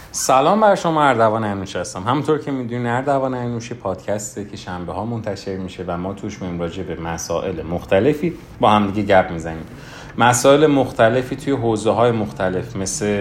سلام بر شما. اردوان انوش هستم. همونطور که میدونین اردوان انوش پادکسته که شنبه ها منتشر میشه و ما توش میایم راجع به مسائل مختلفی با هم دیگه گپ میزنیم. مسائل مختلفی توی حوزه‌های مختلف مثل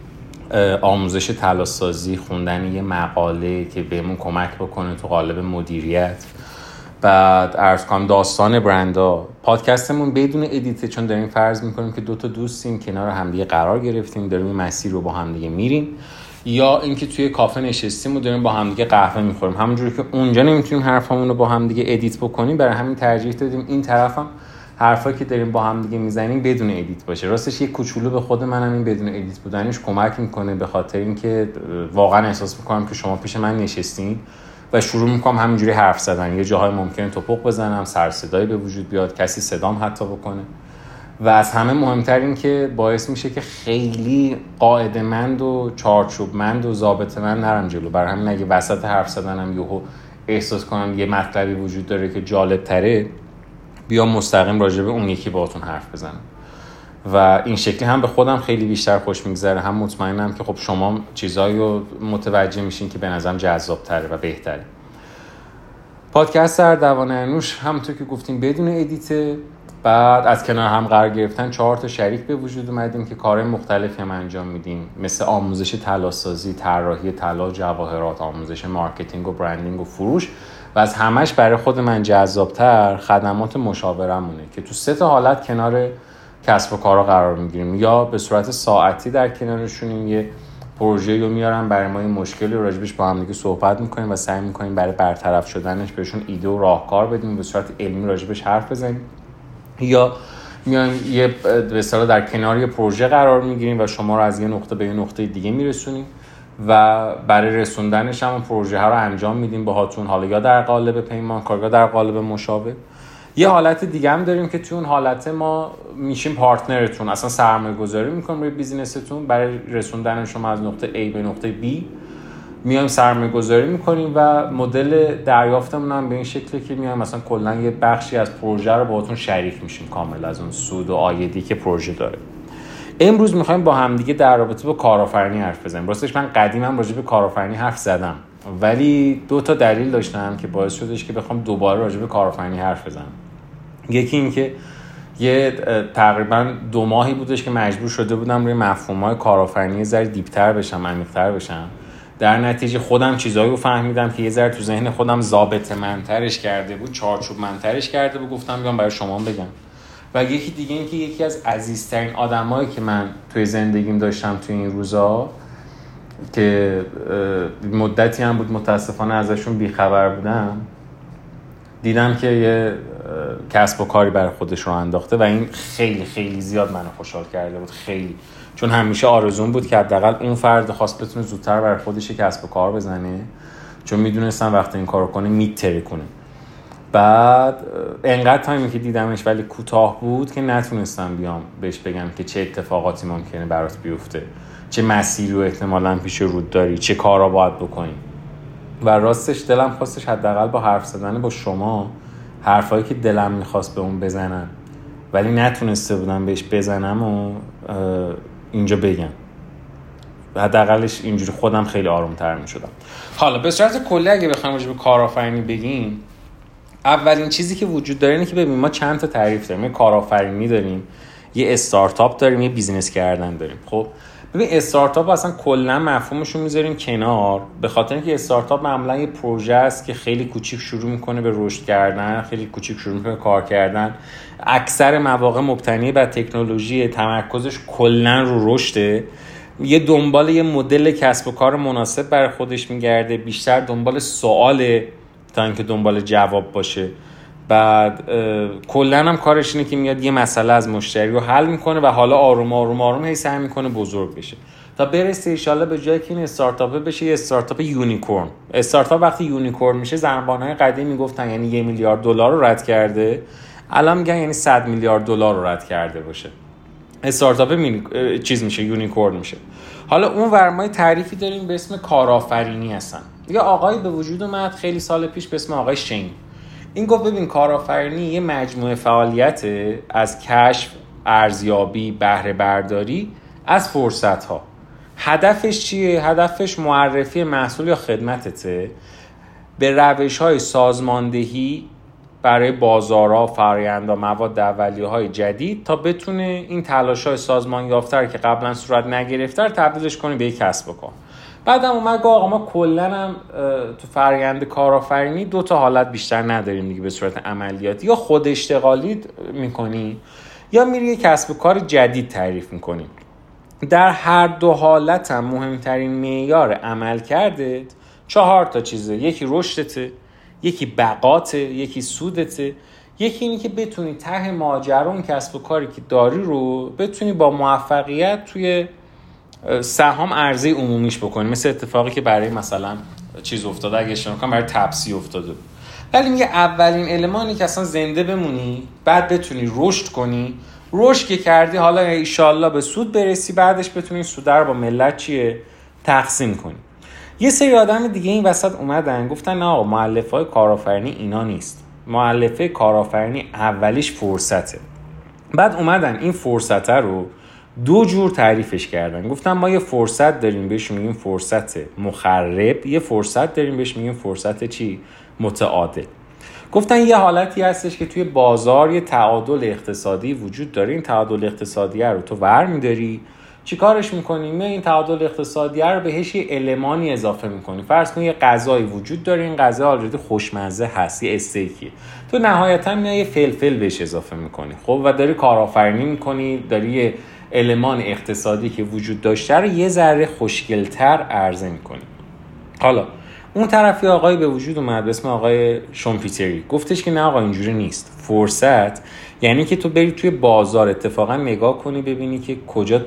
آموزش طلاسازی، خوندن یه مقاله که بهمون کمک بکنه تو قالب مدیریت، بعد عرض کنم داستان برندها. پادکستمون بدون ادیته، چون داریم فرض میکنیم که دوتا دوستیم کنار همدیگه قرار گرفتیم، داریم مسیر رو با همدیگه میریم، یا اینکه توی کافه نشستیم و داریم با همدیگه قهوه میخوریم. همونجوری که اونجا نمیتونیم حرفامون رو با همدیگه ادیت بکنیم، برای همین ترجیح دادیم این طرفم حرفا که داریم با هم دیگه میزنیم بدون ادیت باشه. راستش یه کوچولو به خود منم این بدون ادیت بودنش کمک میکنه، به خاطر اینکه واقعا احساس میکنم که شما پیش من نشستین و شروع میکنم همینجوری حرف زدن. یه جاهای ممکنه توپق بزنم، سر صدایی به وجود بیاد، کسی صدام حتی بکنه، و از همه مهمتر این که باعث میشه که خیلی قاعده‌مند و چارچوبمند و ضابطه‌مند نرم جلو. برای همین اگه وسط حرف زدنم یهو احساس کنم یه مطلبی وجود داره که جالب تره، بیام مستقیم راجع به اون یکی باهاتون حرف بزنم و این شکلی هم به خودم خیلی بیشتر خوش میگذره، هم مطمئنم که خب شما چیزایی رو متوجه میشین که به نظرم جذاب تره و بهتره. پادکست اردوان انوش همونطور که گفتیم بدون ادیته. بعد از کنار هم قرار گرفتن 4 تا شریک به وجود اومدیم که کارهای مختلفی هم انجام میدیم، مثل آموزش طلاسازی، طراحی طلا، جواهرات، آموزش مارکتینگ و برندینگ و فروش، و از همش برای خود من جذابتر خدمات مشاورمونه که تو 3 تا حالت کنار کسب و کارها قرار میگیریم. یا به صورت ساعتی در کنارشونیم، یه پروژه‌ای رو میارم برای ما، یه مشکلی رو راجبش با هم دیگه صحبت میکنیم و سعی میکنیم برای برطرف شدنش بهشون ایده و راهکار بدیم، به صورت علمی راجبش حرف بزنیم. یا میایم یه به اصطلاح در کنار یه پروژه قرار میگیریم و شما رو از یه نقطه به یه نقطه دیگه میرسونیم و برای رسوندنش هم پروژه ها رو انجام میدیم باهاتون، حالا یا در قالب پیمانکار یا در قالب مشاور. یه حالت دیگه هم داریم که تو اون حالت ما میشیم پارتنرتون، اصلا سرمایه گذاری میکنیم روی بیزینستون برای رسوندن شما از نقطه A به نقطه B. میایم سرمایه گذاری میکنیم و مدل دریافتمون هم به این شکله که میایم مثلا کلا یه بخشی از پروژه رو باهاتون شریک میشیم کامل از اون سود و عایدی که پروژه داره. امروز میخوایم با همدیگه در رابطه با کارآفرینی حرف بزنیم. راستش من قدیما راجع به کارآفرینی حرف زدم، ولی 2 تا دلیل داشتم که باعث شدش که بخوام دوباره راجع به کارآفرینی حرف بزنم. یکی این که یه تقریبا 2 ماهی بودش که مجبور شده بودم روی مفهوم‌های کارآفرینی ذره دیپ‌تر بشم، عمیق‌تر بشم. در نتیجه خودم چیزایی رو فهمیدم که یه ذره تو ذهن خودم ضابطه‌مندترش کرده بود، چارچوب‌مندترش کرده بود، گفتم بیام برای شما بگم. و یکی دیگه این که یکی از عزیزترین آدمایی که من توی زندگیم داشتم توی این روزا، که مدتی هم بود متاسفانه ازشون بیخبر بودم، دیدم که یه کسب و کاری برای خودش رو انداخته و این خیلی خیلی زیاد منو خوشحال کرده بود. خیلی، چون همیشه آرزوم بود که حداقل اون فرد خاص بتونه زودتر برای خودش کسب و کار بزنه، چون میدونستم وقتی این کارو کنه میترکونه. بعد انقدر تایمی که دیدمش ولی کوتاه بود که نتونستم بیام بهش بگم که چه اتفاقاتی ممکنه برات بیفته، چه مسیری رو احتمالاً پیش رود داری، چه کارا باید بکنی. و راستش دلم خواستش حداقل با حرف زدن با شما حرفایی که دلم میخواست به اون بزنم ولی نتونسته بودم بهش بزنم و اینجا بگم. حداقلش اینجوری خودم خیلی آرومتر میشدم. حالا به صورت کلی اگه بخوایم راجع به کارآفرینی بگیم، اولین چیزی که وجود داره اینه که ببین ما چند تا تعریف داریم. یه کارآفرینی داریم، یه استارتاپ داریم، یه بیزینس کردن داریم. خب ببین استارتاپ اصلا کلا مفهومش رو میذاریم کنار، به خاطر اینکه استارتاپ معمولا یه پروژه است که خیلی کوچیک شروع میکنه به رشد کردن، خیلی کوچیک شروع میکنه کار کردن، اکثر مواقع مبتنی بر تکنولوژی، تمرکزش کلا رو رشده، یه دنبال یه مدل کسب و کار مناسب برای خودش میگرده، بیشتر دنبال سواله تا اینکه دنبال جواب باشه. بعد کلا هم کارش اینه که میاد یه مسئله از مشتری رو حل میکنه و حالا آروم آروم آروم هی سعی میکنه بزرگ بشه تا برسه ان شاءالله به جایی که این استارتاپ بشه یه استارتاپ یونیکورن. استارتاپ وقتی یونیکورن میشه، زمانهای قدیم میگفتن یعنی 1 میلیارد دلار رو رد کرده، الان میگن یعنی 100 میلیارد دلار رو رد کرده باشه. استارتاپ چیز میشه، یونیکورن میشه. حالا اون ورمای تعریفی داریم به اسم کارآفرینی هستن. یه آقایی به وجود اومد خیلی سال پیش به اسم آقای شین. این گفت ببین کارآفرینی یه مجموعه فعالیته از کشف، ارزیابی، بهره برداری از فرصت‌ها. هدفش چیه؟ هدفش معرفی محصول یا خدمتته به روش‌های سازماندهی برای بازارها، فرآیندها، مواد اولیه‌های جدید تا بتونه این تلاش‌های سازمان یافته رو که قبلا صورت نگرفته رو تبدیلش کنه به یک کسب و کار. بعدم اومد آقا ما کلاً هم تو فرآیند کارآفرینی 2 تا حالت بیشتر نداریم دیگه به صورت عملیاتی، یا خود اشتغالی می‌کنی یا میری یک کسب و کار جدید تعریف می‌کنی. در هر دو حالت هم مهمترین معیار عملکردت 4 تا چیزه: یکی رشدته، یکی بقاته، یکی سودته، یکی اینی که بتونی ته ماجرا اون کسب و کاری که داری رو بتونی با موفقیت توی سهام عرضه عمومیش بکنی. مثل اتفاقی که برای مثلا چیز افتاده، اگه اشتباه نکنم برای تپسی افتاده. ولی میگه اولین المانی که اصلا زنده بمونی، بعد بتونی رشد کنی، رشد که کردی حالا انشالله به سود برسی، بعدش بتونی سود رو با ملت تقسیم کنی. یه سری آدم دیگه این وسط اومدن گفتن نه آقا مؤلفه‌های کارآفرینی اینا نیست. مؤلفه کارآفرینی اولیش فرصته. بعد اومدن این فرصته رو 2 جور تعریفش کردن. گفتن ما یه فرصت داریم بهش میگیم فرصت مخرب، یه فرصت داریم بهش میگیم فرصت چی؟ متعادل. گفتن یه حالتی هستش که توی بازار یه تعادل اقتصادی وجود داره، این تعادل اقتصادی رو تو برمی‌داری، چی کارش میکنی؟ میای این تعادل اقتصادی رو بهش یه المانی اضافه میکنی. فرض کن یه غذایی وجود داره، این غذا آلردی خوشمزه هست، یه استیکیه، تو نهایتا میای یه فلفل بهش اضافه میکنی، خب، و داری کارآفرینی میکنی، داری یه المان اقتصادی که وجود داشته رو یه ذره خوشگل‌تر عرضه میکنی. حالا اون طرفی آقای به وجود اومد به اسم آقای شومپیتری، گفتش که نه آقا اینجوری نیست. فرصت یعنی که تو بری توی بازار اتفاقا نگاه کنی ببینی که کجا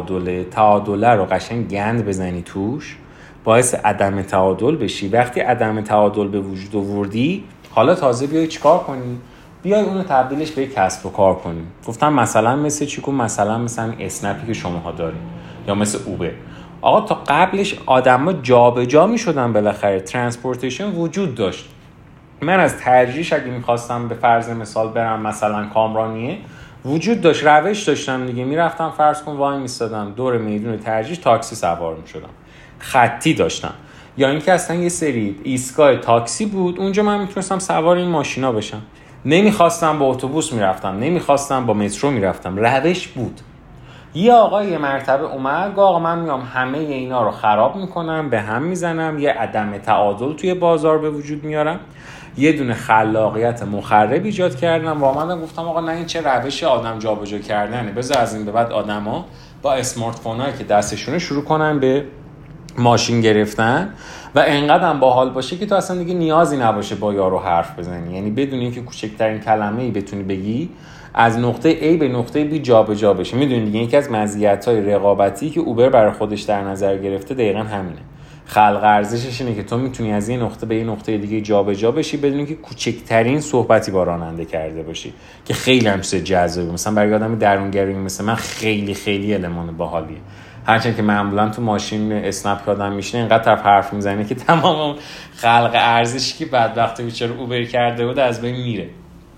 تعادله رو قشنگ گند بزنی توش، باعث عدم تعادل بشی. وقتی عدم تعادل به وجود آوردی، حالا تازه بیای چیکار کنی؟ بیای اونو تبدیلش به کسب و کار کنی. گفتم مثلا مثل چی؟ مثلا اسنپی که شماها دارین، یا مثل اوبر. آقا تا قبلش آدما جابجا میشدن، بالاخره ترانسپورتیشن وجود داشت. من از ترجیحش اگه میخواستم به فرض مثال برم مثلا کامرانیه، وجود داشت، روش داشتم دیگه، میرفتم فرض کن وای میستادم دور میدون ترجیح تاکسی سوار میشدم، خطی داشتم، یا اینکه اصلا یه سری ایستگاه تاکسی بود اونجا من میتونستم سوار این ماشینا بشم. نمیخواستم با اتوبوس میرفتم، نمیخواستم با مترو میرفتم، روش بود. یه آقای یه مرتبه اومد گفت آقا من میام همه اینا رو خراب میکنم، به هم میزنم، یه عدم تعادل توی بازار به وجود میارم، یه دونه خلاقیت مخرب ایجاد کردم. و آمدم گفتم آقا نه این چه روش آدم جابجا کردنه، بذار از این به بعد آدما با اسمارت فونایی که دستشونه شروع کنن به ماشین گرفتن و انقدر هم باحال باشه که تو اصلا دیگه نیازی نباشه با یارو حرف بزنی، یعنی بدون اینکه کوچکترین کلمه‌ای بتونی بگی از نقطه A به نقطه B جابجا بشه. میدونید دیگه یکی از مزیت‌های رقابتی که اوبر برای خودش در نظر گرفته دقیقاً همینه. خلق ارزشش اینه که تو میتونی از این نقطه به این نقطه دیگه جابجا بشی بدون اینکه کوچکترین صحبتی با راننده کرده باشی، که خیلی هم چیز جذابه. مثلا برای آدم درونگرایی مثل من خیلی المان باحالیه. هرچند که معمولا تو ماشین اسنپ آدم میشینه اینقدر طرف حرف میزنه که تمام خلق ارزشی که بدبخت بیچاره اوبر کرده بود از بین میره.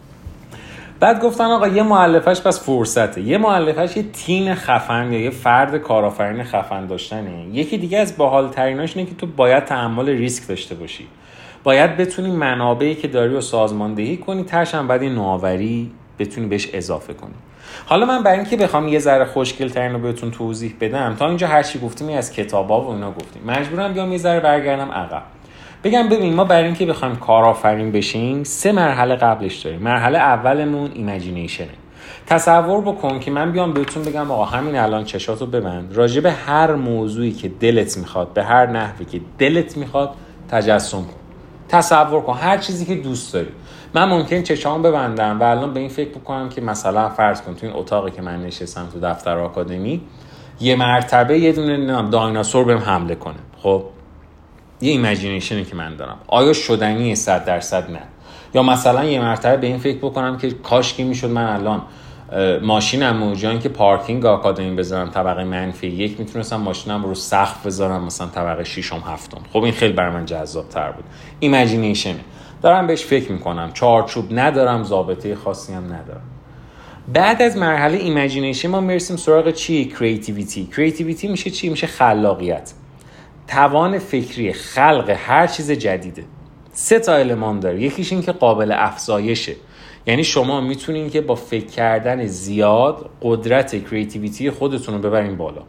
بعد گفتن آقا یه مؤلفه‌اش پس فرصته، یه مؤلفه‌اش یه تیم خفن یا یه فرد کارآفرین خفن داشتنه. یکی دیگه از باحال‌تریناش اینه که تو باید تحمل ریسک داشته باشی، باید بتونی منابعی که داری رو سازماندهی کنی، تاش هم بعد نوآوری بتونی بهش اضافه کنی. حالا من برای اینکه بخوام یه ذره خوشگل‌ترین رو بهتون توضیح بدم، تا اینجا هر چی گفتیم از کتابا و اینا گفتیم، مجبورم بیام یه ذره برگردم عقب، بگم ببین ما برای اینکه بخوایم کارآفرین بشیم 3 مرحله قبلش داریم. مرحله اولمون ایمیجینیشنه. تصور بکن که من بیام بهتون بگم آقا همین الان چشاتو ببند، راجع به هر موضوعی که دلت میخواد به هر نحوی که دلت میخواد تجسم کن، تصور کن هر چیزی که دوست داری. من ممکن چشامو ببندم و الان به این فکر بکنم که مثلا فرض کن تو این اتاقی که من نشستم تو دفتر آکادمی یه مرتبه یه دونه دایناسور بهم حمله کنه. خب یه ایمیجینیشنی که من دارم، آیا شدنیه 100% نه؟ یا مثلا یه مرتبه به این فکر بکنم که کاش که میشد من الان ماشینم جایی که پارکینگ آکادمی بذارم طبقه -1 میتونستم ماشینم رو سقف بذارم مثلا طبقه 6م 7م. خب این خیلی برای من جذاب تر بود. ایمیجینیشنه، دارم بهش فکر میکنم، چارچوب ندارم، ضابطه خاصی هم ندارم. بعد از مرحله ایمیجینیشن ما میرسیم سراغ چی؟ کریتیویتی میشه چی؟ میشه خلاقیت، توان فکری، خلق هر چیز جدیده. 3 تا المان داره. یکیش این که قابل افزایشه، یعنی شما میتونین که با فکر کردن زیاد قدرت کریتیویتی خودتون رو ببرین بالا.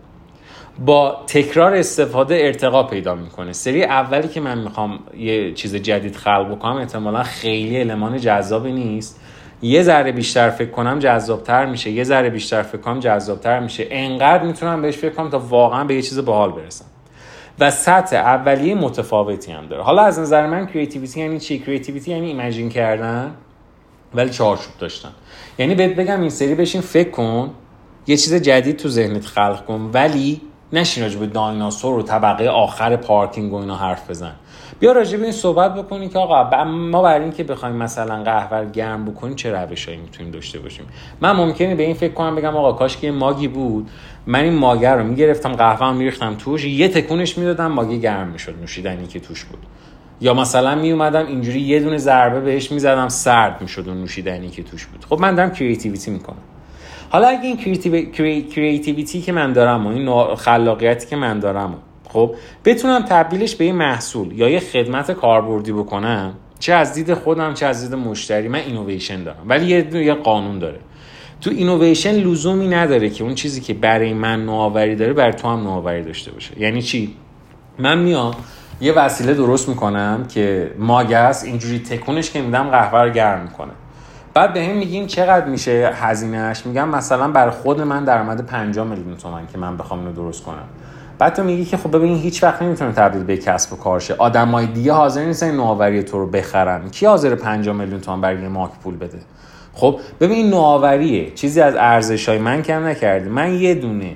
با تکرار استفاده ارتقا پیدا میکنه. سری اولی که من میخوام یه چیز جدید خلق بکنم احتمالاً خیلی المان جذابی نیست، یه ذره بیشتر فکر کنم جذابتر میشه، یه ذره بیشتر فکر کنم جذابتر میشه، انقدر میتونم بهش فکر کنم تا واقعا به یه چیز باحال برسم و سطح اولیه متفاوتی هم داره. حالا از نظر من کریتیویتی یعنی چی؟ کریتیویتی یعنی ایمیجین کردن ولی چارچوب داشتن. یعنی بهت بگم این سری بشین فکر کن، یه چیز جدید تو ذهنت خلق کن، ولی نشین راجع به دایناسور و طبقه آخر پارکینگ و اینا حرف بزن. بیا راجع به این صحبت بکنی که آقا ما برای این که بخوایم مثلا قهوه گرم بکنیم چه روشایی میتونیم داشته باشیم. من ممکنه به این فکر کنم بگم آقا کاش که یه ماگی بود، من این ماگه رو میگرفتم، قهوه‌ام میریختم توش، یه تکونش میدادم، ماگه گرم میشد، نوشیدنی که توش بود. یا مثلا میومدم اینجوری یه دونه ضربه بهش میزدم، سرد میشد اون نوشیدنی که توش بود. خب من دارم کریتیویتی میکنم. حالا اگه این کریتیویتی که من دارم و این خلاقیتی که من دارم خب بتونم تبدیلش به یه محصول یا یه خدمت کاربردی بکنم، چه از دید خودم چه از دید مشتری، من اینویشن دارم. ولی یه قانون داره، تو اینویشن لزومی نداره که اون چیزی که برای من نوآوری داره برای تو هم نوآوری داشته باشه. یعنی چی؟ من میام یه وسیله درست میکنم که ماگ است، اینجوری تکونش که میدم قهوه رو گرم میکنه. بعد به هم میگیم چقدر میشه هزینه‌اش، میگم مثلا برای خود من درآمد 50 میلیون تومان که من بخوام اینو درست کنم. بعد تو میگی که خب ببین هیچ وقت نمیتونه تبدیل به کسب و کار شه، آدمای دیگه حاضر نیستن نوآوری تو رو بخرن، کی حاضر 50 میلیون تومان برای ماک پول بده؟ خب ببین این نوآوریه، چیزی از ارزشای من کم نکردی. من یه دونه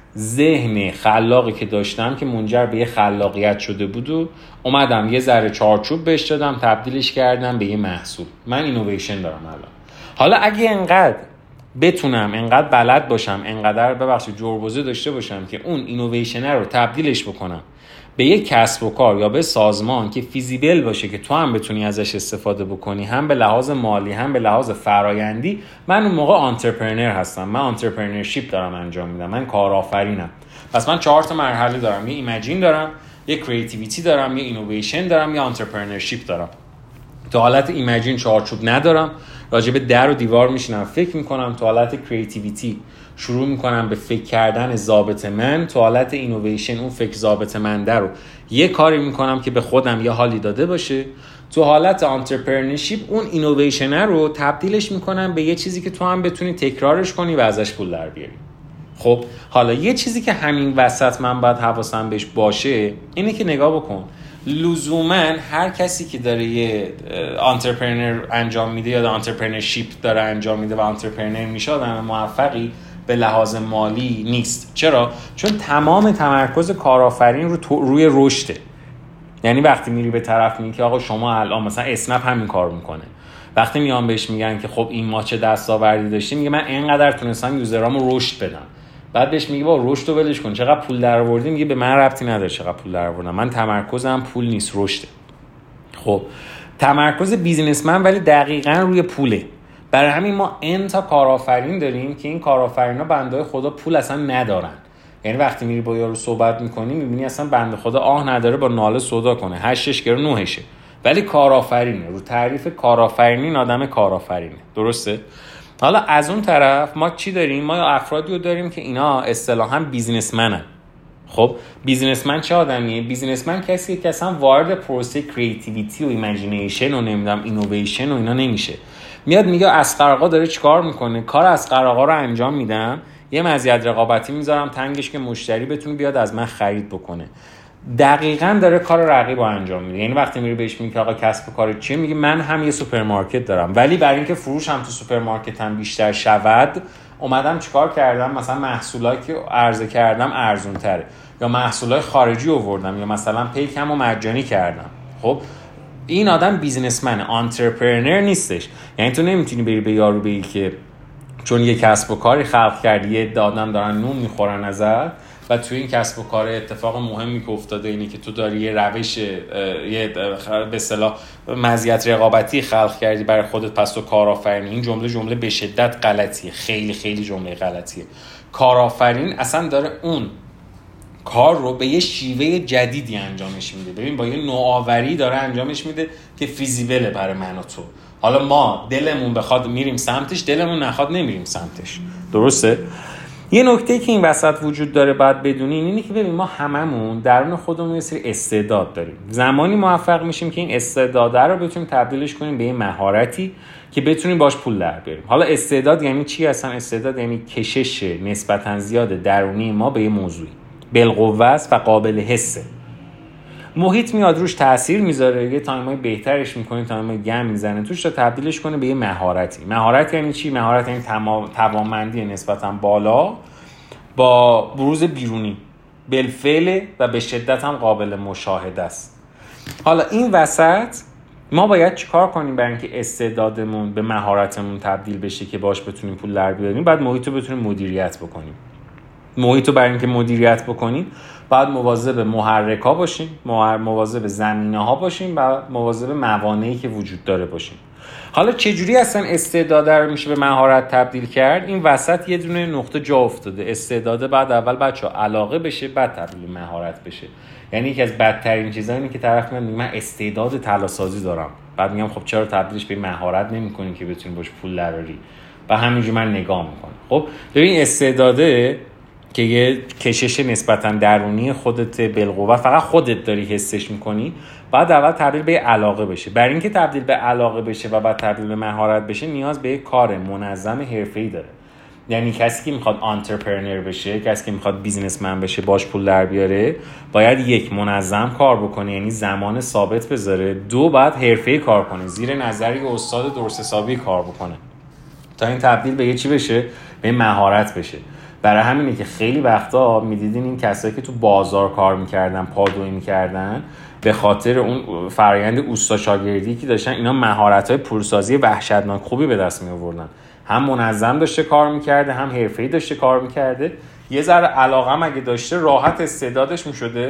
ذهن خلاقی که داشتم که منجر به یه خلاقیت شده بود و اومدم یه ذره چارچوب بهش دادم، تبدیلش کردم به یه محصول. من اینویشن دارم الان. حالا اگه انقدر بتونم، انقدر بلد باشم، انقدر جربوزه داشته باشم که اون اینویشنر رو تبدیلش بکنم به یک کسب و کار یا به سازمان که فیزیبل باشه که تو هم بتونی ازش استفاده بکنی، هم به لحاظ مالی هم به لحاظ فرایندی، من اون موقع آنترپرنر هستم. من آنترپرنرشیپ دارم انجام میدم، من کارآفرینم. پس من 4 تا مرحله دارم، یه ایمیجین دارم، یه کریتیویتی دارم، یه اینویشن دارم، یه آنترپرنرشیپ دارم. تو حالت ایمیجین چارچوب ندارم، راجع به در و دیوار میشینم فکر میکنم. تو حالت کریتیویتی شروع میکنم به فکر کردن ضابط من. تو حالت اینویشن اون فکر ضابط من رو یه کاری میکنم که به خودم یه حالی داده باشه. تو حالت آنترپرنرشیپ اون اینویشن رو تبدیلش میکنم به یه چیزی که تو هم بتونی تکرارش کنی و ازش پول در بیاری. خب حالا یه چیزی که همین وسط من باید حواسم بهش باشه اینه که نگاه بکن، لزوما هر کسی که داره یه آنترپرنر انجام میده یا آنترپرنرشیپ داره انجام میده و آنترپرنر میشه آدم موفقی به لحاظ مالی نیست. چرا؟ چون تمام تمرکز کارآفرین روی رشده. یعنی وقتی میری به طرف میگی که آقا شما الان مثلا اسنپ همین کار میکنه، وقتی میان بهش میگن که خب این ما چه دستاوردی داشتیم، میگه من اینقدر تونستم یوزرامو رشد بدم. بعد بهش میگه با رشد رو ولش کن، چقدر پول درآوردی؟ میگه به من ربطی نداره چقدر پول درآوردم، من تمرکزم پول نیست، رشده. خب تمرکز بیزینسمن ولی دقیقاً روی پوله. برای همین ما تا کارآفرین داریم که این کارآفرینا بنده خدا پول اصلا ندارن. یعنی وقتی میری با یارو صحبت میکنی میبینی اصلا بنده خدا آه نداره با ناله سودا کنه، 8 گرو 9شه، ولی کارآفرینه. رو تعریف کارآفرینی آدم کارآفرینه، درسته؟ حالا از اون طرف ما چی داریم؟ ما افرادی رو داریم که اینا اصطلاحاً بیزینسمنن. خب بیزینسمن چه آدمیه؟ بیزینسمن کسیه که اصلا وارد پروسه کریتیویتی و ایمیجینیشن و نمیدونم اینویشن و اینا نمیشه. میاد میگه اصغر آقا داره چیکار میکنه؟ کار اصغر آقا رو انجام میدم، یه مزیت رقابتی میذارم تنگش که مشتری بتونه بیاد از من خرید بکنه. دقیقاً داره کار رقیب رو انجام میده. یعنی وقتی میری بهش میگی آقا کسب و کار چیه، میگه من هم یه سوپرمارکت دارم، ولی برای اینکه فروش هم تو سوپرمارکت هم بیشتر شود اومدم چیکار کردم؟ مثلا محصولایی که عرضه کردم ارزون تره، یا محصولای خارجی آوردم، یا مثلا پیکمو مجانی کردم. خب این آدم بیزینسمنه، آنترپرنر نیستش. یعنی تو نمیتونی بری به یارو بگی که چون یه کسب و کاری خلق کردی یه آدم دارن نون میخورن ازت، و توی این کسب و کار اتفاق مهمی که افتاده اینه که تو داری یه روش یه به اصطلاح مزیت رقابتی خلق کردی برای خودت، پس تو کارآفرینی. این جمله به شدت غلطیه، خیلی خیلی جمله غلطیه. کارآفرین اصلا داره اون کار رو به یه شیوه جدیدی انجامش میده. ببین با یه نوآوری داره انجامش میده که فیزیبله برای من و تو. حالا ما دلمون بخواد میریم سمتش، دلمون نخواد نمیریم سمتش. درسته؟ یه نکته که این وسط وجود داره باید بدونیم اینه که ببین ما هممون درون خودمون یه سری استعداد داریم. زمانی موفق میشیم که این استعداد رو بتونیم تبدیلش کنیم به یه مهارتی که بتونیم باش پول در بیاریم. حالا استعداد یعنی چی اصلا؟ استعداد یعنی کشش نسبتاً زیاد درونی ما به یه موضوعی، بالقوه است و قابل حسه. محیط میاد روش تأثیر میذاره، یه تایمای بهترش میکنه، تایمای گم میزنه توش تا تبدیلش کنه به یه مهارتی. مهارت یعنی چی؟ مهارت یعنی توانمندی نسبتاً بالا با بروز بیرونی، بالفعل و به شدت هم قابل مشاهده است. حالا این وسط ما باید چیکار کنیم برای اینکه استعدادمون به مهارتمون تبدیل بشه که باش بتونیم پول در بیاریم؟ بعد محیط رو بتونیم مدیریت بکنیم. محیط رو برای اینکه مدیریت بکنیم باید مواظب محرک‌ها باشیم، مواظب زمینه‌ها باشیم و مواظب موانعی که وجود داره باشیم. حالا چجوری اصلا استعداد رو میشه به مهارت تبدیل کرد؟ این وسط یه دونه نقطه جا افتاده. استعداد بعد اول بچه‌ها علاقه بشه، بعد تبدیل به مهارت بشه. یعنی یکی از بدترین چیزا اینه که طرف میگه من استعداد طلاسازی دارم، بعد میگم خب چرا تبدیلش به مهارت نمی‌کنی که بتونی باش پول دراری؟ و همینجوری من نگاه میکنم. خب ببین استعداده که یه کشش نسبتاً درونی خودت بالقوه، فقط خودت داری حسش میکنی، بعد اول تبدیل به علاقه بشه. برای اینکه تبدیل به علاقه بشه و بعد تبدیل به مهارت بشه نیاز به یک کار منظم حرفه‌ای داره. یعنی کسی که میخواد آنترپرنور بشه، کسی که میخواد بیزنسمن بشه، باش پول در بیاره، باید یک منظم کار بکنه، یعنی زمان ثابت بذاره. دو، باید حرفه‌ای کار کنه، زیر نظر یه استاد درست حسابی کار بکنه تا این تبدیل به یه چی بشه، به مهارت بشه. برای همینه که خیلی وقتا میدیدین این کسایی که تو بازار کار میکردن، پادویی میکردن، به خاطر اون فرآیند اوستا شاگردی که داشتن، اینا مهارت‌های پولسازی وحشتناک خوبی به دست میآوردن. هم منظم داشته کار میکرده، هم حرفه‌ای داشته کار میکرده. یه ذره علاقه هم اگه داشته، راحت استعدادش میشده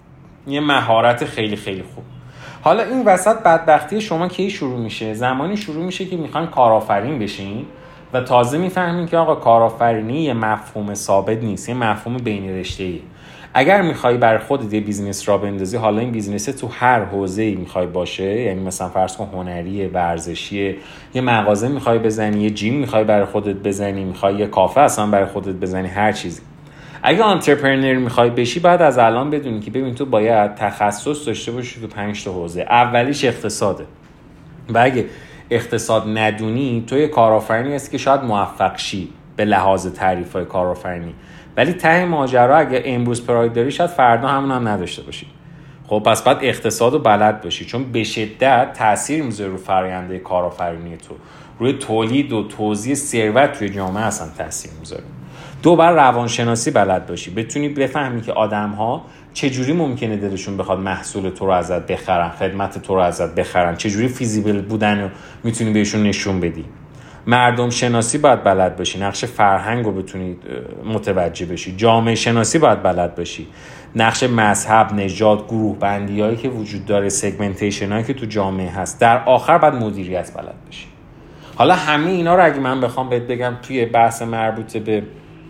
یه مهارت خیلی خیلی خوب. حالا این وسط بدبختی شما کی شروع میشه؟ زمانی شروع میشه که میخواین کارآفرین بشین و تازه میفهمین که آقا کارآفرینی یه مفهوم ثابت نیست، یه مفهوم بین رشته‌ای. اگر میخوای برای خودت یه بیزنس را بندازی، حالا این بیزنس تو هر حوزه‌ای میخوای باشه، یعنی مثلا فرض کن هنریه، ورزشیه، یه مغازه میخوای بزنی، یه جیم میخوای برای خودت بزنی، میخوای یه کافه اصلا برای خودت بزنی، هر چیزی. اگه آنترپرنور میخوای بشی، بعد از الان بدونی که ببین تو باید تخصص داشته باشی تو 5 تا حوزه. اولیش اقتصاده. و اگه اقتصاد ندونی، تو یه کارآفرینی هستی که شاید موفق شی به لحاظ تعریف‌های کارآفرینی، ولی ته ماجرا اگه امروز پراید داری، شاید فردا همون هم نداشته باشی. خب پس باید اقتصاد رو بلد باشی، چون به شدت تأثیر میذاره رو فراینده کارآفرینی تو، روی تولید و توزیع ثروت توی جامعه اصلا تأثیر میذاره. دو، بر روانشناسی بلد باشی، بتونی بفهمی که آدم‌ها چجوری ممکنه دلشون بخواد محصول تو رو ازت بخرن، خدمت تو رو ازت بخرن، چجوری فیزیبل بودن رو میتونی بهشون نشون بدی. مردم شناسی باید بلد باشی، نقش فرهنگ رو بتونی متوجه بشی. جامعه شناسی باید بلد باشی، نقش مذهب، نژاد، گروه بندیایی که وجود داره، سگمنتیشن هایی که تو جامعه هست. در آخر باید مدیریت بلد باشی. حالا همه اینا رو اگه من بخوام بهت بگم توی بحث مربوط به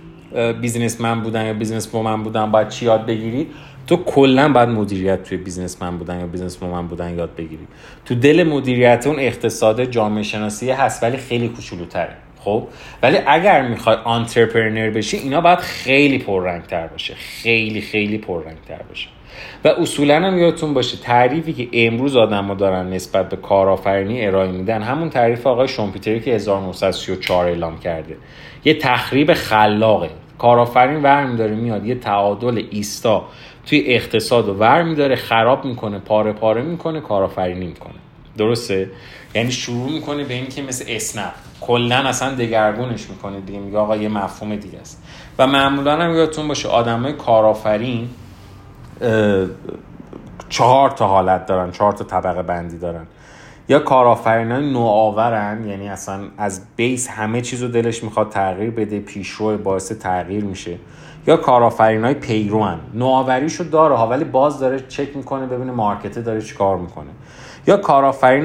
بیزنسمن بودن یا بیزنس وومن بودن باید چی یاد بگیری، تو کلا باید مدیریت توی بیزنسمن بودن یا بیزنس وومن بودن یاد بگیری. تو دل مدیریت اون اقتصاد جامعه شناسی هست، ولی خیلی کوچولوتره. خب ولی اگر میخوای آنترپرنور بشی، اینا باید خیلی پررنگ‌تر باشه، خیلی خیلی پررنگ‌تر باشه. و اصولا هم یادتون باشه تعریفی که امروز آدم‌ها دارن نسبت به کارآفرینی ارائه میدن، همون تعریف آقای شومپیتری که 1934 اعلام کرده. یه تخریب خلاقه. کارآفرین ورمی داره میاد یه تعادل ایستا توی اقتصاد رو ورمی داره خراب میکنه، پاره پاره میکنه، کارآفرینی میکنه. درسته؟ یعنی شروع میکنه به این که مثل اسنپ کلا اصلا دگرگونش میکنه دیگه، میگه آقا یه مفهوم دیگه است. و معمولا هم یادتون باشه آدمای کارآفرین 4 تا حالت دارن، 4 تا طبقه بندی دارن. یا کارآفرینای نوآورن، یعنی اصلا از بیس همه چیزو دلش میخواد تغییر بده، پیشرو باعث تغییر میشه. یا کارآفرینای پیروان، نوآوریشو داره ها ولی باز داره چک میکنه ببینه مارکت داره چیکار میکنه. یا کارآفرین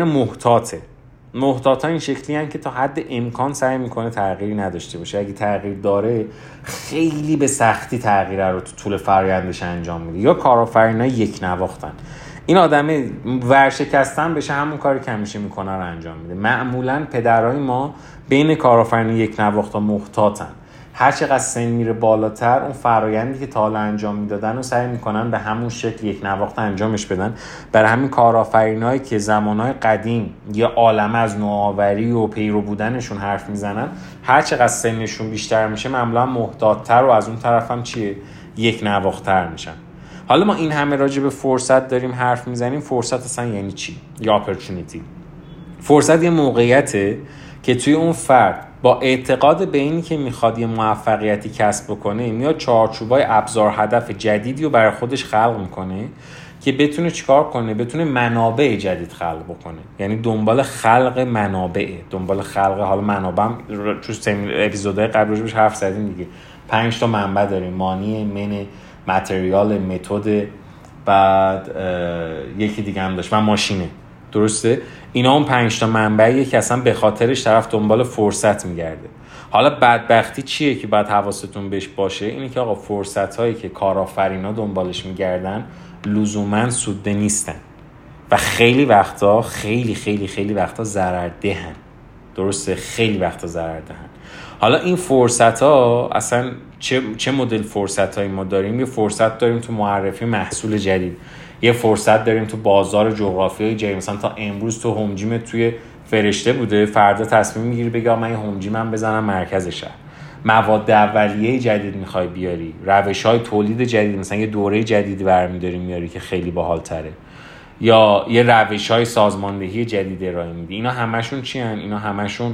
محتاطا این شکلی هن که تا حد امکان سعی میکنه تغییری نداشته باشه، اگه تغییر داره خیلی به سختی تغییر رو تو طول فرآیندش انجام میده. یا کارآفرینای یک نواختن، این آدمه ورشکستن بشه همون کاری که همیشه میکنه رو انجام میده. معمولا پدرای ما بین کارآفرین یک نواختا محتاطن، هر چقدر سن میره بالاتر اون فرآیندی که تا حالا انجام میدادن رو سعی میکنن به همون شکل یک نواخت انجامش بدن. برای همین کارآفرینایی که زمانهای قدیم یه عالمه از نوآوری و پیرو بودنشون حرف میزنن، هر چقدر سنشون بیشتر میشه معمولا محتاط‌تر و از اون طرف هم یک نواخت‌تر میشن. حالا ما این همه راجع به فرصت داریم حرف میزنیم، فرصت اصلا یعنی چی؟ یا اپورتونیتی. فرصت یه موقعیته که توی اون فرد با اعتقاد به اینی که میخواد یه موفقیتی کسب بکنه میاد چارچوبای ابزار هدف جدیدی رو برای خودش خلق میکنه که بتونه چیکار کنه، بتونه منابع جدید خلق بکنه. یعنی دنبال خلق منابعه، دنبال خلق، حالا منابع هم تو اپیزودهای قبل روش حرف زدیم دیگه، 5 تا منبع داریم: مانی، من، متریال، متد، بعد یکی دیگه هم داشت و ماشینه. درسته؟ اینا اون 5 تا منبعیه که اصلا به خاطرش طرف دنبال فرصت میگرده. حالا بدبختی چیه که باید حواستون بهش باشه؟ اینه که آقا فرصت‌هایی که کارآفرینا دنبالش میگردن لزوماً سودده نیستن و خیلی وقتا خیلی وقتا ضرردهن. درسته؟ خیلی وقتا ضرردهن. حالا این فرصت‌ها اصلا چه مدل فرصت‌هایی ما داریم؟ یه فرصت داریم تو معرفی محصول جدید، یه فرصت داریم تو بازار جغرافیایی جدید. مثلا تا امروز تو هوم جیم توی فرشته بوده، فردا تصمیم میگیری بگی من یه هوم جیمم بزنم مرکز شهر. مواد اولیه جدید میخوای بیاری، روش‌های تولید جدید، مثلا یه دوره جدیدی برمی‌داری میاری که خیلی باحال‌تره، یا یه روش‌های سازماندهی جدید ارائه میدی. اینا همشون چی هن؟ اینا همشون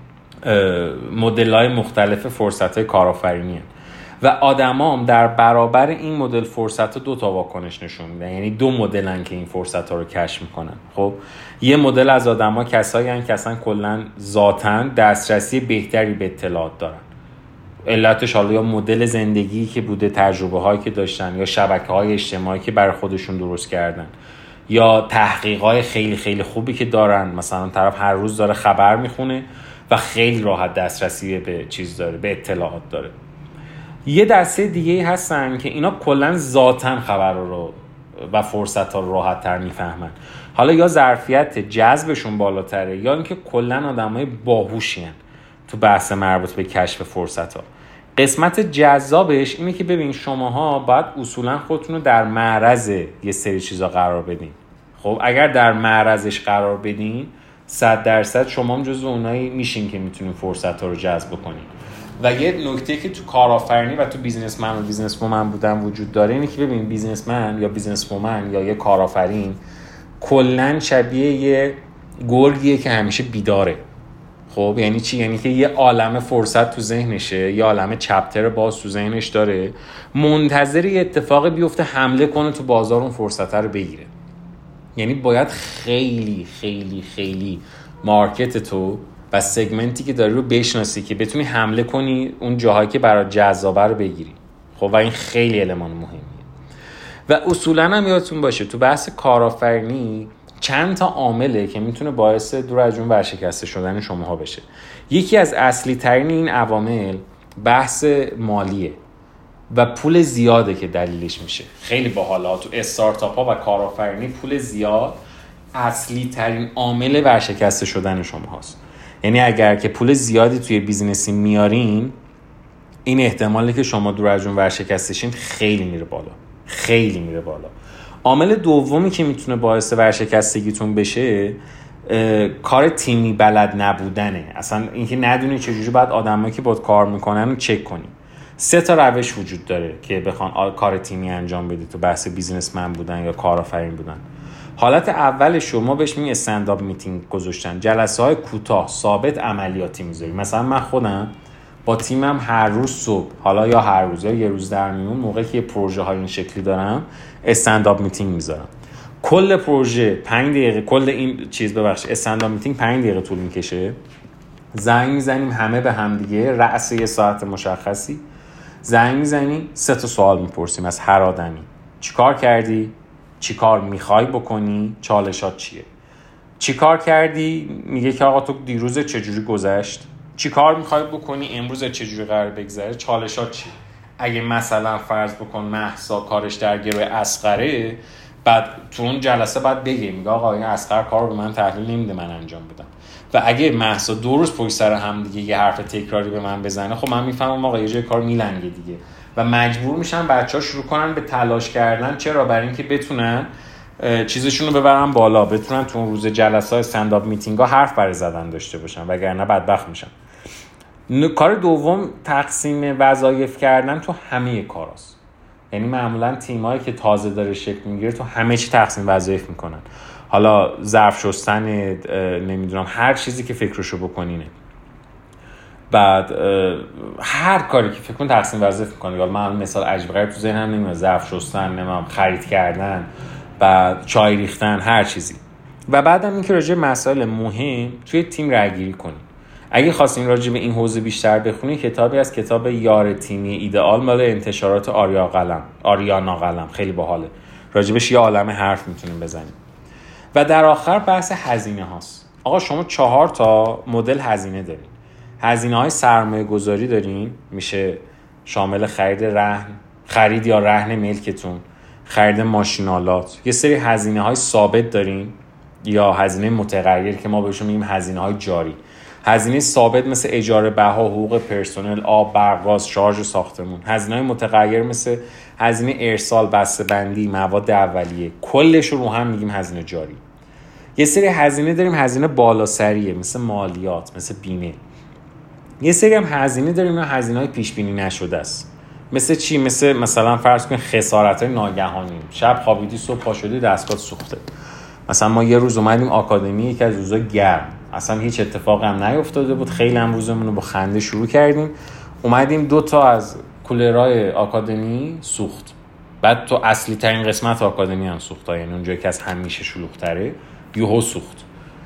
مدل‌های مختلف فرصت‌های کارآفرینی هن. و آدمام در برابر این مدل فرصت‌ها 2 تا واکنش نشون میدن. یعنی 2 مدلن که این فرصت‌ها رو کشف میکنن. خب یه مدل از آدم‌ها کسایی هستن که اصلا کلاً ذاتاً دسترسی بهتری به اطلاعات دارن. علتش حالا یا مدل زندگی که بوده، تجربه‌هایی که داشتن، یا شبکه‌های اجتماعی که برای خودشون درست کردن، یا تحقیقات خیلی خوبی که دارن. مثلا طرف هر روز داره خبر میخونه و خیلی راحت دسترسی به چیز داره، به اطلاعات داره. یه دسته دیگه هستن که اینا کلاً ذاتاً خبر رو و فرصت ها رو راحت تر میفهمن. حالا یا ظرفیت جذبشون بالاتره یا اینکه کلاً آدمای باهوشی هن تو بحث مربوط به کشف فرصت ها. قسمت جذابش اینه که ببین شماها باید اصولاً خودتون رو در معرض یه سری چیزا قرار بدین. خب اگر در معرضش قرار بدین 100% شما هم جزو اونایی میشین که میتونین فرصت ها رو جذب کنین. و یه نکته که تو کارآفرینی و تو بیزنسمن و بیزنس وومن بودن وجود داره اینه که ببین بیزنسمن یا بیزنس وومن یا یه کارآفرین کلاً شبیه یه گرگیه که همیشه بیداره. خب یعنی چی؟ یعنی که یه عالمه فرصت تو ذهنشه، یه عالمه چپتر باز تو ذهنش داره، منتظر یه اتفاق بیفته حمله کنه تو بازار اون فرصت رو بگیره. یعنی باید خیلی مارکت تو و سگمنتی که داری رو بشناسی که بتونی حمله کنی اون جاهایی که برای جذابه رو بگیری. خب و این خیلی المان مهمیه. و اصولاً هم یادتون باشه تو بحث کارآفرینی چند تا عامله که میتونه باعث دور از جون ورشکسته شدن شماها بشه. یکی از اصلی ترین این عوامل بحث مالیه و پول زیاده که دلیلش میشه. خیلی باحاله تو استارتاپ ها و کارآفرینی پول زیاد اصلی ترین عامل ورشکسته شدن شماهاست. یعنی اگر که پول زیادی توی بیزینسی میارین این احتمالی که شما دور از جون ورشکسته شین خیلی میره بالا. عامل دومی که میتونه باعث ورشکستگیتون بشه کار تیمی بلد نبودنه. اصلا اینکه ندونی چجوری باید آدمایی که باهات کار میکنن رو چک کنی. 3 تا روش وجود داره که بخوان کار تیمی انجام بدی تو بحث بیزینسمن بودن یا کارآفرین بودن. حالت اولش شما بهش میگن استندآپ میتینگ گذاشتن، جلسه‌های کوتاه ثابت عملیاتی میذاری. مثلا من خودم با تیمم هر روز صبح، حالا یا هر روز یا یه روز در میون، موقعی که پروژه های این شکلی دارم استندآپ میتینگ میذارم. کل پروژه 5 دقیقه، کل این استندآپ میتینگ 5 دقیقه طول میکشه. زنگ میزنیم همه به هم دیگه، رأس یه ساعت مشخصی زنگ میزنیم، 3 تا سوال میپرسیم از هر آدمی. چیکار کردی؟ چیکار میخوای بکنی؟ چالشات چیه؟ چیکار کردی؟ میگه که آقا تو دیروز چجوری گذشت؟ چیکار میخوای بکنی امروز چجوری قرار بگذره؟ چالشات چیه؟ اگه مثلا فرض بکن مهسا کارش در گروه اصغره، بعد تو اون جلسه بعد بگه میگه آقا این اصغر کارو به من تحلیل نمیده من انجام بدم. و اگه مهسا 2 روز پشت سر هم دیگه یه حرف تکراری به من بزنه، خب من میفهمم آقا یه جای کار میلنگه دیگه و مجبور میشن بچه‌ها شروع کنن به تلاش کردن. چرا؟ برای اینکه بتونن چیزشون رو ببرن بالا، بتونن تو اون روز جلسات استندآپ میتینگ‌ها حرف برای زدن داشته باشن، وگرنه بدبخت میشن. کار دوم تقسیم وظایف کردن تو همه کاراست. یعنی معمولا تیمایی که تازه داره شکل میگیره تو همه چی تقسیم وظایف میکنن. حالا ظرف شستن، نمیدونم هر چیزی که فکرشو بکنینه، بعد هر کاری که فکر کن تقسیم وظایف میکنه. من مثال عجیب غریب تو ذهنم نمیاد، ظرف شستن، نمیدونم خرید کردن، بعد چای ریختن، هر چیزی. و بعدم اینکه راجع به مسائل مهم توی تیم رأی‌گیری کنیم. اگه خواستین راجع به این حوزه بیشتر بخونید، کتابی از کتاب یار تیمی ایدئال مال انتشارات آریانا قلم، خیلی باحاله. راجبش یه عالمه حرف میتونیم بزنیم. و در آخر بحث هزینه هاست. آقا شما 4 تا مدل هزینه دارین. هزینه‌های سرمایه گذاری دارین، میشه شامل خرید یا رهن ملکتون، خرید ماشینالات. یه سری هزینه‌های ثابت دارین یا هزینه متغیر که ما بهشون میگیم هزینه‌های جاری. هزینه ثابت مثل اجاره بها، حقوق پرسنل، آب، برق، گاز، شارژ ساختمون. هزینه‌های متغیر مثل هزینه ارسال، بسته‌بندی، مواد اولیه. کلش رو هم میگیم هزینه جاری. یه سری هزینه داریم هزینه بالاسریه، مثل مالیات، مثل بیمه. یه سری هم هزینه داریم هزینه‌های پیش بینی نشده است. مثل چی؟ مثلا فرض کن خسارت‌های ناگهانی. شب خوابیدی صبح پا شدی دستگاه سوخته. مثلا ما یه روز اومدیم آکادمی، یکی از روزا گرم، اصلا هیچ اتفاقی هم نیفتاده بود، خیلی هم روزمون رو با خنده شروع کردیم. اومدیم 2 تا از کولرهای آکادمی سوخت. بعد تو اصلی ترین قسمت آکادمی هم سوخت، یعنی اونجایی که از همیشه شلوغ‌تره یهو سوخت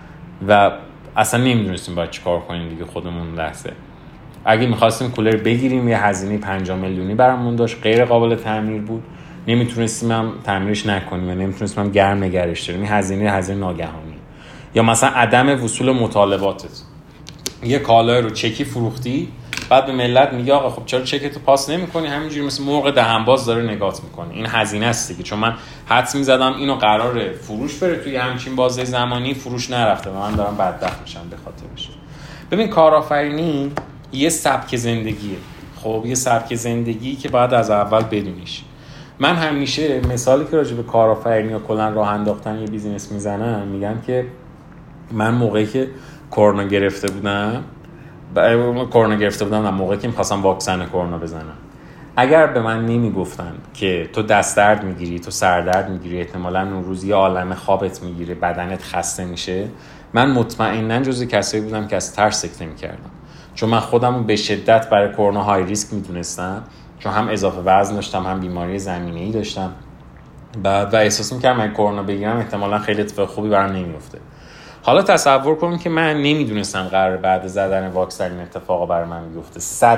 و اصلا نمیدونستیم باید چیکار کنیم دیگه. خودمون لحظه اگه می‌خواستیم کولر بگیریم یه هزینه 5 میلیونی برامون داشت، غیر قابل تعمیر بود، نمیتونستیم هم تعمیرش نکنیم و نمیتونستیم هم گرم نگرش داریم. این هزینه ناگهانی. یا مثلا عدم وصول مطالباتت، یه کالای رو چکی فروختی، بعد به ملت میگه آقا خب چرا چکتو پاس نمی‌کنی، همینجوری مثل مرغ دهنباز داره نگات می‌کنه. این هزینه است دیگه، چون من حدس می‌زدم اینو قراره فروش بره توی همچین بازه زمانی، فروش نرفته و من دارم بدبخت میشم به خاطرش. ببین کارآفرینی یه سبک زندگیه. خب یه سبک زندگی که باید از اول بدونیش. من همیشه مثالی که راجع به کارآفرینی یا کلا راه انداختن یه بیزینس میزنم، میگم که من موقعی که کرونا گرفته بودم موقعی که می‌خواستم واکسن کرونا بزنم، اگر به من نمیگفتن که تو دست درد میگیری، تو سردرد میگیری، احتمالاً اون روز یه عالمه خوابت میگیره، بدنت خسته میشه، من مطمئناً جزو کسایی بودم که از ترس سکته میکردم. چون من خودم به شدت برای کرونا های ریسک میدونستم، چون هم اضافه وزن داشتم، هم بیماری زمینه‌ای داشتم و احساس میکردم اگه کرونا بگیرم احتمالاً خیلی اتفاق خوبی برام نمیفته. حالا تصور کنیم که من نمیدونستم قرار بعد زدن واکسن این اتفاقا برای من بیفته.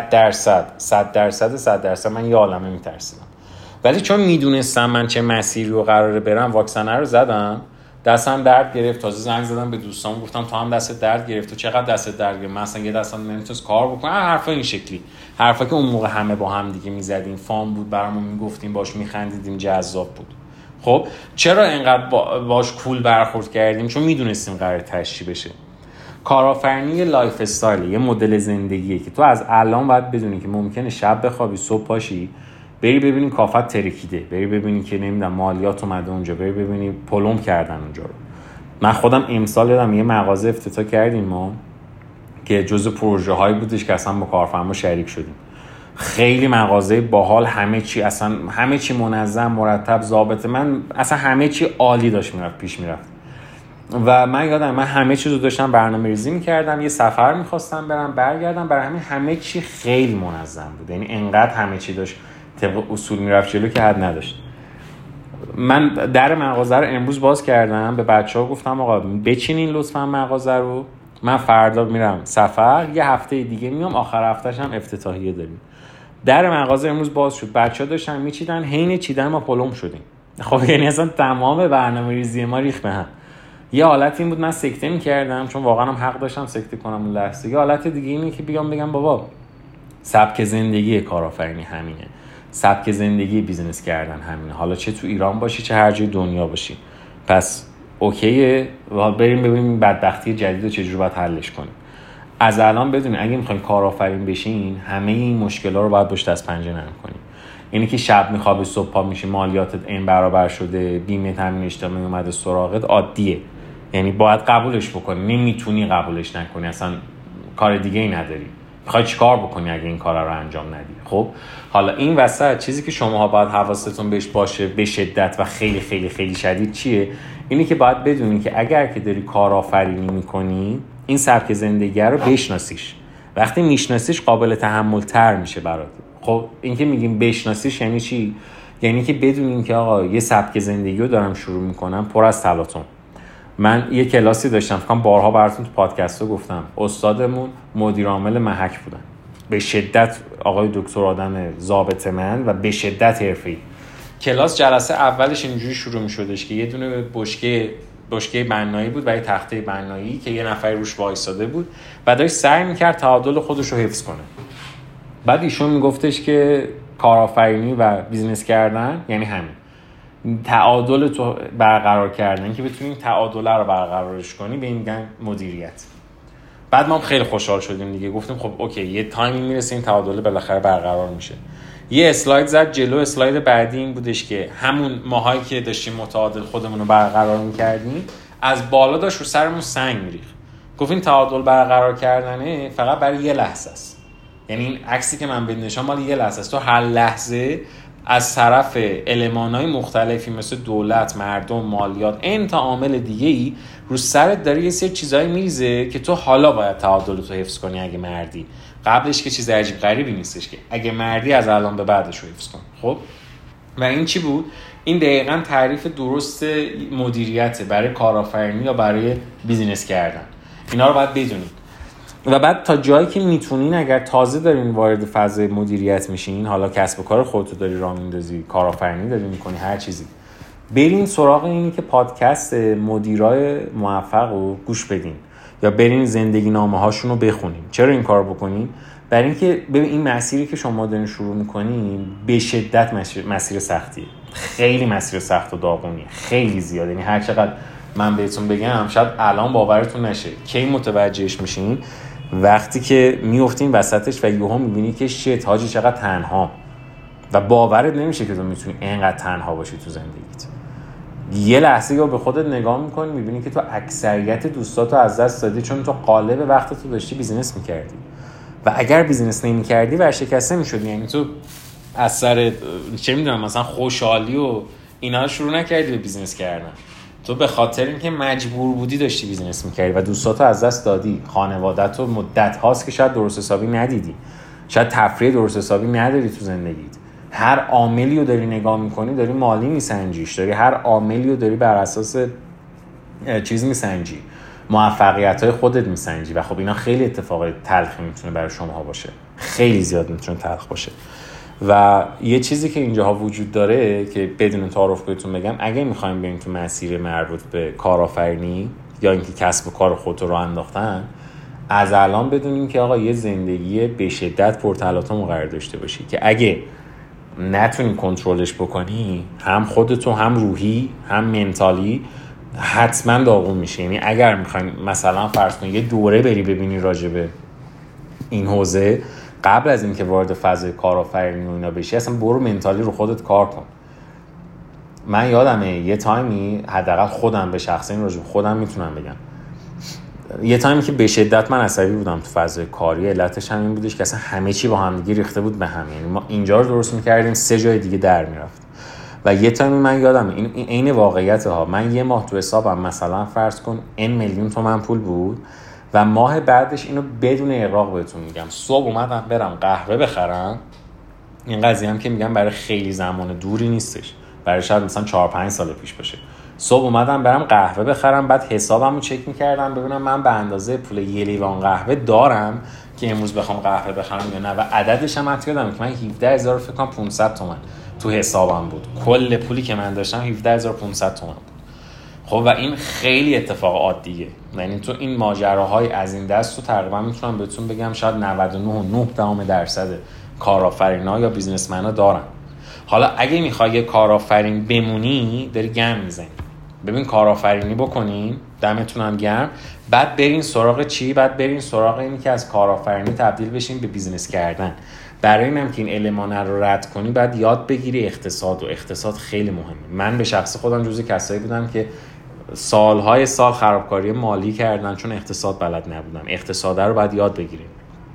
100% من یه عالمه میترسیدم، ولی چون میدونستم من چه مسیری رو قراره برم، واکسن رو زدم. دستم درد گرفت، تازه زنگ زدم به دوستام گفتم تو هم دست درد گرفت، تو چقدر دست درد گرفت، مثلا یه دستم نمیتونست کار بکنه، حرفا این شکلی، حرفا که اون موقع همه با هم دیگه میزدیم، فام بود برامون، میگفتیم باش میخندیدیم، جذاب بود. خب چرا اینقدر باش کول برخورد کردیم؟ چون میدونستیم قرار تشریح بشه. کارآفرینی لایف استایل، یه مدل زندگیه که تو از الان باید بدونی که ممکنه شب بخوابی صبح پاشی بری ببینی کافت ترکیده، بری ببینی که نمیدونم مالیات اومده اونجا، بری ببینی پلم کردن اونجا رو. من خودم امسال یادم یه مغازه افتتاح کردیم ما که جزو پروژه هایی بودش که اصلا با کارفرما شریک شدیم. خیلی مغازه باحال، همه چی منظم، مرتب، ضابطه، من اصلا همه چی عالی داشت پیش میرفت. و من یادم من همه چیزو داشتم برنامه‌ریزی می‌کردم، یه سفر می‌خواستم برم برگردم، برای همه چی خیلی منظم بود. یعنی انقدر همه چی داشت طبق اصول میرفت جلو که حد نداشت. من در مغازه رو امروز باز کردم، به بچه‌ها گفتم آقا بچینین لطفا مغازه رو، من فردا میرم سفر، یه هفته دیگه میام، آخر هفتهش هم افتتاحیه داریم. در مغازه امروز باز شد، بچه‌ها داشتن میچیدن، حین چیدن ما پلم شدیم. خب یعنی اصلا تمام برنامه‌ریزی ما ریخت به هم. یه حالت این بود من سکته می‌کردم، چون واقعا هم حق داشتم سکته کنم اون لحظه. یه حالت دیگه اینه که بگم بابا سبک زندگی کارآفرینی همینه، سبک زندگی بیزینس کردن همینه، حالا چه تو ایران باشی چه هر جای دنیا باشی. پس اوکیه، بریم ببینیم بدبختی جدید رو چجوری باید حلش کنیم. از الان بدونید اگه میخواین کارآفرین بشین، همه این مشکل‌ها رو باید پشت از پنجه نرم کنیم. اینی که شب میخوابی صبح پا میشی مالیاتت این برابر شده، بیمه تامین اجتماعی اومده سراغت، عادیه. یعنی باید قبولش بکنی، نمیتونی قبولش نکنی، اصلا کار دیگه ای نداری. میخوای چیکار بکنی اگه این کارا رو انجام ندی؟ خب حالا این وسط چیزی که شماها باید حواستون بهش باشه به شدت و خیلی خیلی خیلی شدید چیه؟ اینی که باید بدونی که اگر که داری کارآفرینی میکنی، این سبک زندگی رو بشناسیش. وقتی میشناسیش قابل تحمل تر میشه برات. خب این که میگیم بشناسیش یعنی چی؟ یعنی که بدونین که آقا یه سبک زندگی رو دارم شروع میکنم پر از تلاطم. من یه کلاسی داشتم، فکر کنم بارها براتون تو پادکستو گفتم، استادمون مدیر عامل محک بودن، به شدت آقای دکتر آدم ضابط من و به شدت حرفه‌ای. کلاس جلسه اولش اینجوری شروع می‌شدش که یه دونه بشکه بنایی بود و یه تخته بنایی که یه نفر روش وایساده بود و داشت سعی می‌کرد تعادل خودش رو حفظ کنه. بعد ایشون میگفتش که کارآفرینی و بیزینس کردن یعنی همین، تعادل تو برقرار کردن، که بتونیم تعادل رو برقرارش کنی، به این میگن مدیریت. بعد ما هم خیلی خوشحال شدیم دیگه، گفتیم خب اوکی یه تایمی میرسه این تعادل بالاخره برقرار میشه. یه اسلاید زد جلو، اسلاید بعدی این بودش که همون ماهایی که داشتیم متعادل خودمون رو برقرار میکردیم، از بالا داشت رو سرمون سنگ میریخت. گفتیم تعادل برقرار کردنه فقط برای یه لحظه است. یعنی این عکسی که من بهت نشون مال یه لحظه است. تو هر لحظه از طرف المان‌های مختلفی مثل دولت، مردم، مالیات، این تا عامل دیگه‌ای رو سرت داره یه سری چیزایی میریزه که تو حالا باید تعادلت رو حفظ کنی اگه مردی. قبلش که چیز عجیب غریبی نیستش که اگه مردی از الان به بعدش رو حفظ کن. خب و این چی بود؟ این دقیقاً تعریف درست مدیریته برای کارآفرینی یا برای بیزینس کردن. اینا رو باید بدونید. و بعد تا جایی که میتونین، اگر تازه دارین وارد فضای مدیریت میشین، حالا کسب و کار خودتو داری راه میندازی، کارآفرینی داری میکنی، هر چیزی، برین سراغ اینی که پادکست مدیرای موفق رو گوش بدین یا برین زندگی نامه هاشون رو بخونین. چرا این کار بکنین؟ برای اینکه ببین این مسیری که شما دارین شروع میکنین به شدت مسیر سختیه، خیلی مسیر سخت و داغونیه، خیلی زیاده. یعنی هر چقدر من بهتون بگم شاید الان باورتون نشه. کی متوجهش میشین؟ وقتی که میافتین وسطش و یهو میبینی که شت حاجی چقدر تنها، و باورت نمیشه که تو میتونی اینقدر تنها باشی تو زندگیت. یه لحظه یا به خودت نگاه میکنی میبینی که تو اکثریت دوستاتو از دست دادی، چون تو قالب وقتتو داشتی بیزینس میکردی و اگر بیزینس نمیکردی ورشکسته میشدی. یعنی تو از سر چه میدونم مثلا خوشحالی و اینا شروع نکردی به بیزینس کردن، تو به خاطر اینکه مجبور بودی داشتی بیزینس میکردی و دوستاتو از دست دادی، خانواده‌تو مدت هاست که شاید درست حسابی ندیدی، شاید تفریح درست حسابی نداری تو زندگیت. هر عاملی رو داری نگاه میکنی داری مالی میسنجیش، داری هر عاملی رو داری بر اساس چیز میسنجی، موفقیت‌های خودت میسنجی و خب اینا خیلی اتفاق تلخی میتونه برای شما باشه، خیلی زیاد میتونه تلخ باشه. و یه چیزی که اینجاها وجود داره که بدون تعارف بهتون بگم، اگه میخوایم بریم تو مسیر مربوط به کارآفرینی یا اینکه کسب و کار خودت رو انداختن، از الان بدونیم که آقا یه زندگی به شدت پرتلاطم قرار داشته باشی که اگه نتونی کنترلش بکنی، هم خودتو هم روحی هم منتالی حتما داغون میشه. یعنی اگر میخوایم مثلا فرض کن یه دوره بری ببینی راجبه این حوزه، قبل از اینکه وارد فاز کارآفرینی و اینا بشی، اصلا برو منتالی رو خودت کار کن. من یادمه یه تایمی، حداقل خودم به شخصه این راجب خودم میتونم بگم، یه تایمی که به شدت من عصبی بودم تو فاز کاری، علتش هم این بودش که اصلا همه چی با هم دیگه ریخته بود به هم. یعنی ما اینجا رو درست می‌کردیم 3 جای دیگه در میرفت. و یه تایمی من یادمه این عین واقعیت ها، من یه ماه تو حسابم مثلا فرض کن n میلیون تومان پول بود و ماه بعدش اینو بدون اغراق بهتون میگم صبح اومدم برم قهوه بخرم. این قضیه هم که میگم برای خیلی زمان دوری نیستش، برای شاید مثلا 4-5 سال پیش باشه. صبح اومدم برم قهوه بخرم، بعد حسابمو چک میکردم ببینم من به اندازه پول یه لیوان قهوه دارم که امروز بخوام قهوه بخرم یا نه، و عددش هم حتی یادمه که من 17000 فکر کنم 500 تومن تو حسابم بود. کل پولی که من داشتم 17500 تومن بود. خب و این خیلی اتفاق عادیه، یعنی تو این ماجراهای از این دست رو تقریبا میتونم بهتون بگم شاید 99.9% کارآفرینا یا بیزنسمنا دارن. حالا اگه میخوای یه کارآفرین بمونی داری گم میزنی. ببین کارآفرینی بکنین، دمتون هم گرم، بعد برین سراغ چی؟ بعد برین سراغ اینی که از کارآفرینی تبدیل بشین به بیزنس کردن. برای اینم که این المانه رو رد کنی بعد یاد بگیری اقتصاد، و اقتصاد خیلی مهمه. من به شخص خودم جزو کسایی بودم که سالهای سال خرابکاری مالی کردن چون اقتصاد بلد نبودن. اقتصاد رو باید یاد بگیریم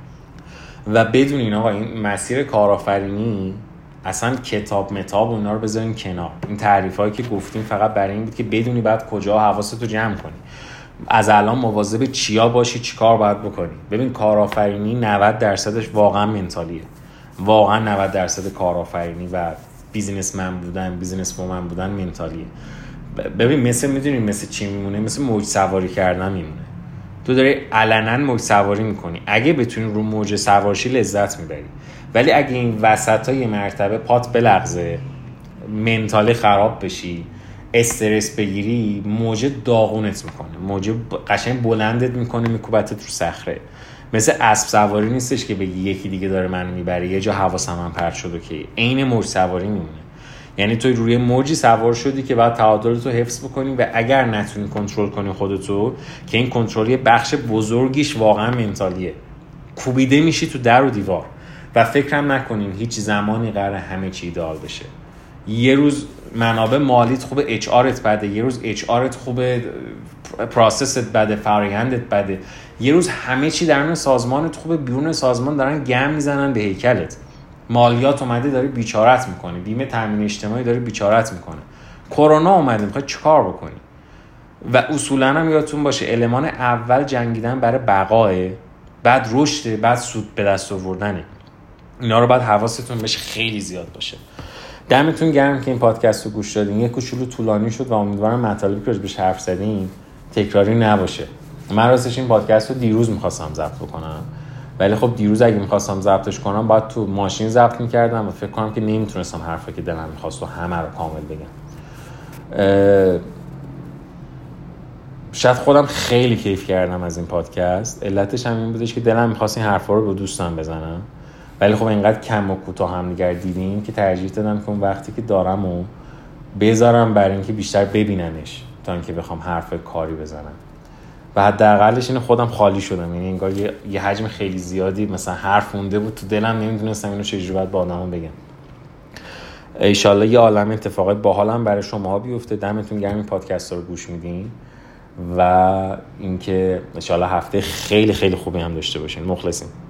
و بدونین آقا این مسیر کارآفرینی اصلا کتاب متاب و اینا رو بذارین کنار. این تعریفایی که گفتیم فقط برای این بود که بدونی بعد کجا حواستو جمع کنی، از الان مواظب چیا باشی، چیکار باید بکنی. ببین کارآفرینی 90%ش واقعا منتالیه. واقعا 90% کارآفرینی و بیزینسمن بودن، بیزینس وومن بودن منتالیه. ببین میدونی مثل چی میمونه؟ مثل موج سواری کردن میمونه. تو داری علنا موج سواری میکنی، اگه بتونی رو موج سوارشی لذت میبری، ولی اگه این وسطای مرتبه پات بلغزه، منتالی خراب بشی، استرس بگیری، موج داغونت میکنه، موج قشنگ بلندت میکنه، میکوبتت رو صخره. مثل اسب سواری نیستش که بگی یکی دیگه داره منو میبره، یه جا حواسم هم پرت شد که عین موج سواری میمونه. یعنی تو روی موجی سوار شدی که بعد تعادلتو حفظ بکنی و اگر نتونی کنترل کنی خودتو، که این کنترل بخش بزرگیش واقعا منتالیه، کوبیده میشی تو در و دیوار و فکرم نکنین هیچ زمانی قراره همه چی ایدئال بشه. یه روز منابع مالیت خوبه، اچ آرت بده، یه روز اچ آرت خوبه، پروسست بده، فرآیندت بده، یه روز همه چی درون سازمانت خوبه، بیرون سازمان دارن گم میزنن به هیکلت. مالیات اومده داره بیچارت میکنه، بیمه تامین اجتماعی داره بیچارت میکنه، کرونا اومده میخواد چیکار بکنی؟ و اصولا هم یادتون باشه المان اول جنگیدن برای بقاه، بعد رشد، بعد سود به دست آوردنه. اینا رو بعد حواستون بشه خیلی زیاد باشه. دمتون گرم که این پادکست رو گوش دادین. یه کوچولو طولانی شد و امیدوارم مطالبی که روش حرف زدیم تکراری نباشه. من راستش این پادکست رو دیروز می‌خواستم ضبط بکنم، ولی خب دیروز اگه می‌خواستم ضبطش کنم باید تو ماشین ضبط می‌کردم و فکر کنم که نمیتونستم حرفی که دلم می‌خواست و همه رو کامل بگم. شاید خودم خیلی کیف کردم از این پادکست. علتش هم این بودش که دلم می‌خواست این حرفا رو با دوستم بزنم، ولی خب اینقدر کم و کوتاه هم دیگر دیدیم که ترجیح دادم که اون وقتی که دارم و بذارم برای اینکه بیشتر ببیننش تا اینکه بخوام حرف کاری بزنم. و حداقلش اینه خودم خالی شدم، یعنی انگار یه حجم خیلی زیادی مثلا حرف مونده بود تو دلم، نمیدونستم اینو چجوری باید با آدمو بگم. ان شاءالله یه عالمه اتفاقات باحالم برای شماها بیفته. دمتون گرم این پادکست رو گوش میدین و اینکه ان شاءالله هفته خیلی خیلی خوبی هم داشته باشین. مخلصیم.